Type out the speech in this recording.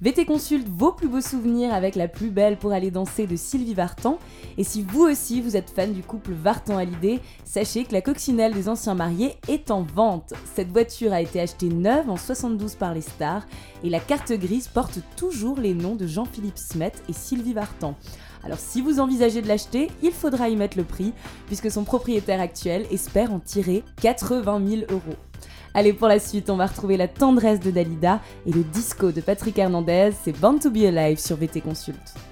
VT Consult, vos plus beaux souvenirs avec la plus belle pour aller danser de Sylvie Vartan. Et si vous aussi vous êtes fan du couple Vartan-Hallyday, sachez que la coccinelle des anciens mariés est en vente. Cette voiture a été achetée neuve en 72 par les stars et la carte grise porte toujours les noms de Jean-Philippe Smet et Sylvie Vartan. Alors si vous envisagez de l'acheter, il faudra y mettre le prix puisque son propriétaire actuel espère en tirer 80 000 €. Allez, pour la suite, on va retrouver la tendresse de Dalida et le disco de Patrick Hernandez, c'est Born to be Alive sur VT Consult.